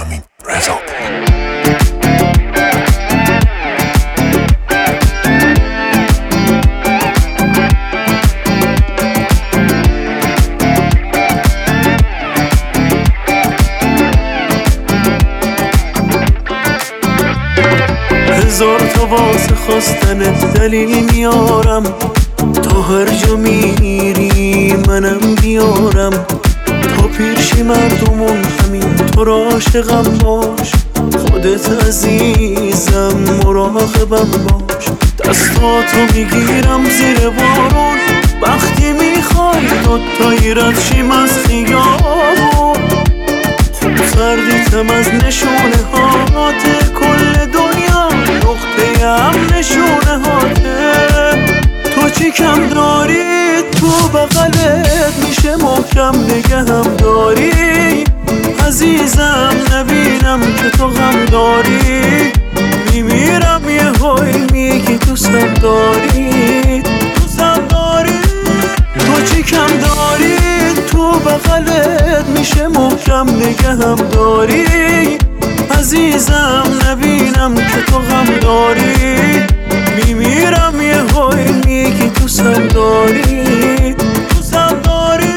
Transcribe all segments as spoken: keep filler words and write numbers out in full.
بنیامین رضا. هزار تا واسه خواستنت دلیل میارم، تا هر جا میری منم بیارم. تا پیرشی مردمون همین تو را عاشقم باش، خودت عزیزم مراقبم باش. دستاتو میگیرم زیر بارون، وقتی میخوای دوتایی رد شیم از خیابون. خوب سردیتم از نشونه هات، کل دنیا نقطه هم نشونه هاته. تو چی کم داری تو بغلت میشه محکم نگهم داری. عزیزم نبینم که تو غم داری، میمیرم یه های میگی دوستم داری، دوستم داری. تو چی کم داری تو بغلت میشه محکم نگهم داری. عزیزم نبینم که تو غم داری، میمیرم یه های میگی دوستم داری، دوستم داری.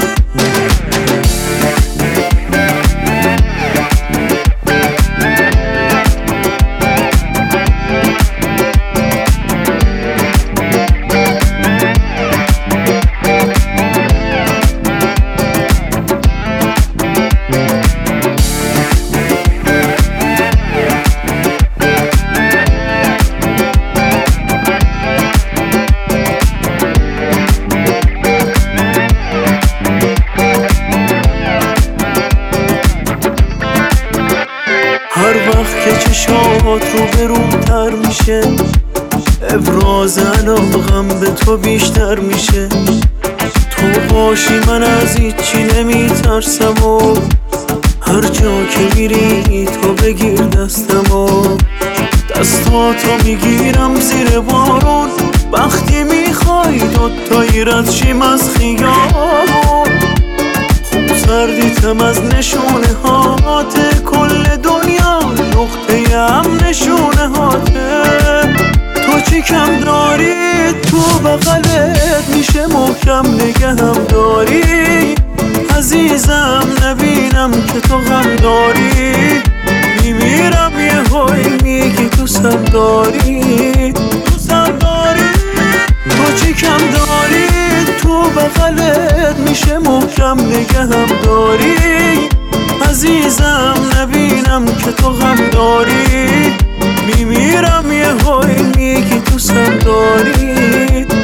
هر وقت که چشات رو بروتر میشه، ابراز علاقم به تو بیشتر میشه. تو باشی من از هیچی نمیترسم و هر جا که میری تو بگیر دستم و دستاتو میگیرم زیر بارون. وقتی میخوای دوتایی رد شیم از خیابون. خوب سردیتم از نشونه هات، کل دنیا نقطه هم نشونه هاته. تو چی کم داری تو بغلت میشه محکم نگهم داری. عزیزم نبینم که تو غم داری، میمیرم یه های میگی دوستم داری، دوستم داری. تو چی کم داری تو بغلت میشه محکم نگهم داری. عزیزم نبینم که تو غم داری، میمیرم یه های میگی دوستم داری.